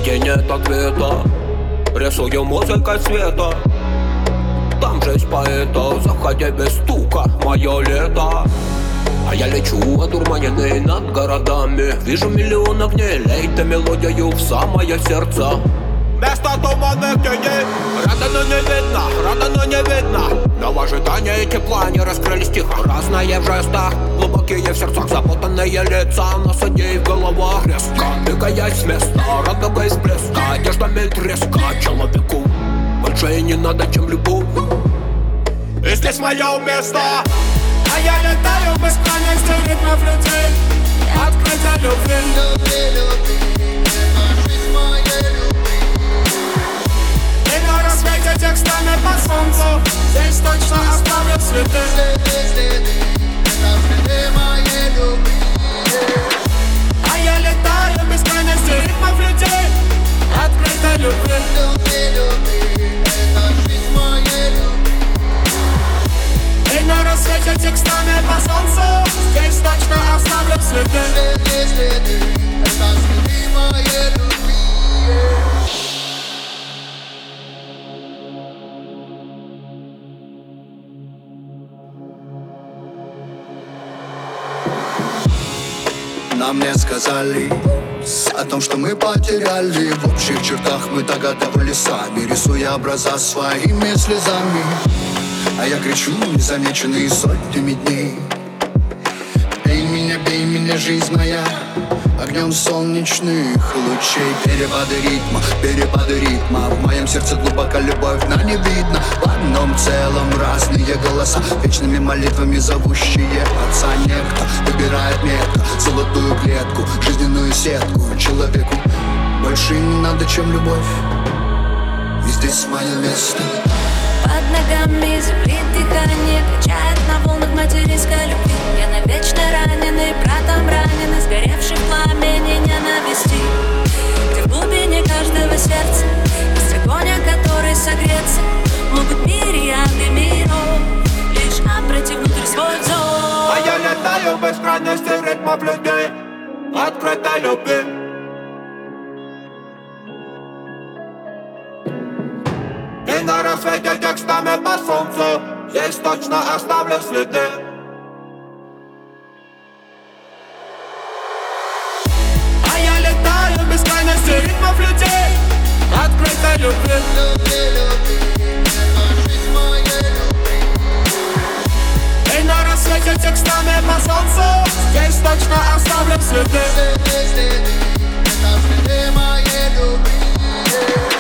где нет ответа, рисую музыкой света. Там жизнь поэта, заходи без стука, мое лето. А я лечу, одурманенный над городами. Вижу миллион огней, лей-то мелодию в самое сердце. Вместо туманных теней, рада, но не видно, рада, но не видно. Но в ожидании тепла не раскрылись тихо. Разные в жестах, глубокие в сердцах, запутанные лица, нас идей в головах резко, двигаясь с места, радуга из блеска, одеждами треска. Человеку больше и не надо, чем любовь. И здесь мое место. А я летаю в бесконечности ритмов людей, открыто любви. И на рассвете текстами по солнцу здесь точно оставят следы. А я летаю в бесконечности ритмов людей, открыто любви. И на рассвете текстами по солнцу здесь точно оставлю следы. Это следы моей любви. Нам не сказали о том, что мы потеряли. В общих чертах мы догадывали сами, рисуя образа своими слезами. А я кричу, незамеченный сотнями дней: бей меня, жизнь моя, огнем солнечных лучей. Перепады ритма, в моем сердце глубоко любовь, но не видно. В одном целом разные голоса, вечными молитвами зовущие отца. Некто выбирает метко золотую клетку, жизненную сетку. Человеку больше не надо, чем любовь. И здесь мое место. Под ногами земли дыхание качает на волнах материнской любви. Я навечно раненый, братом раненый, сгоревший в пламени ненависти. Где в глубине каждого сердца есть огонь, о который согреться могут мириады миров, лишь обрати внутрь свой взор. А я летаю в бескрайности ритмов людей, открытой любви. И на рассвете текстами по солнцу здесь точно оставлю следы. А я летаю в бесконечности ритмов людей, открытой любви. И на рассвете текстами по солнцу здесь точно оставлю следы. Это следы моей любви.